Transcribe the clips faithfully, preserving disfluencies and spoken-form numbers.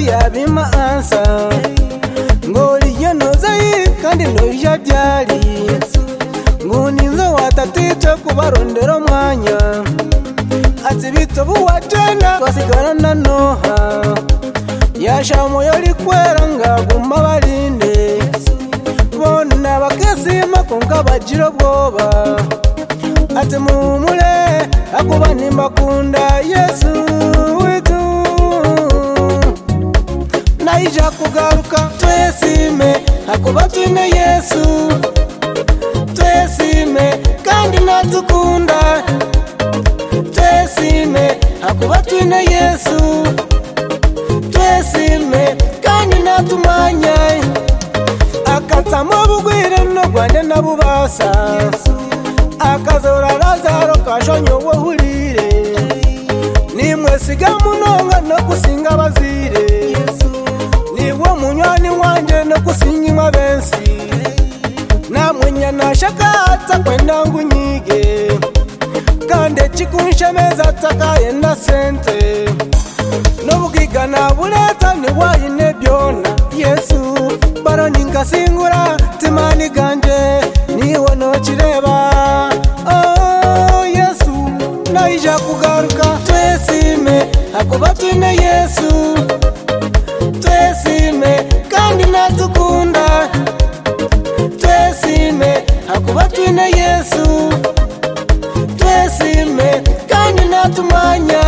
yabima ansa ngoliye nozayi kandi noija byali nguninzo watatitwe kubarondera mwanya ati bitobu watena twasigarana noha yashamo yoli kwera ngaguma balinde bona bakesima konka bajiro bwoba ati mumule akuba nimbakunda Yesu witu naija kugaruka twesime akuba twine Yesu twesime kandi natukunda twesime akuba twine Yesu twesime kandi natumanya akatamo bugwire no Rwanda nabubasa akazora Lazaro kashonyo wohurire nimwe siga munonga no kusinga bazire niwo munywani wanje no kusinga bensi namwenya nashakatsa kwenda ngunyige kande chikunshemeza takaye na sente nobugigana buleta ni wayine byona Yesu baro ninkasingura timani ganje niwo no chireba oh Yesu naija kugaruka twesime akuba twine Yesu twesime kandi natukunda twesime akuba twine Yesu twesime kandi natumanya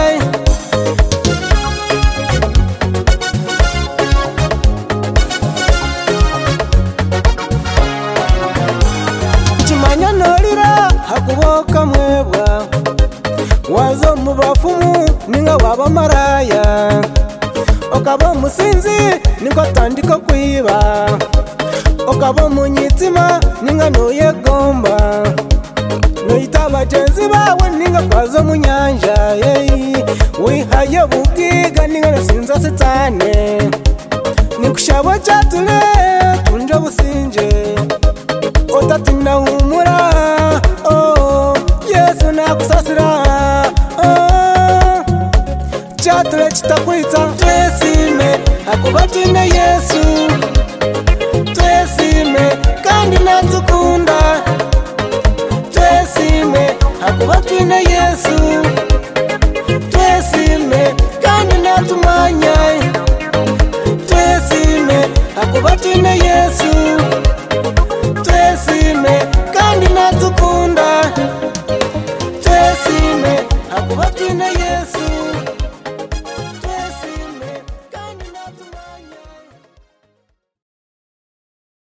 chimanya nolira hakuboka mwebwa wazo mubafumu ninga waba maraya okabo musinzi ninga tandika kwiba okabo munyitima ninga noyegomba noita bagenzi bawe ninga kwazo munyanja yeyi wihaye bugiga ninga nasinza setane nikushabo chatule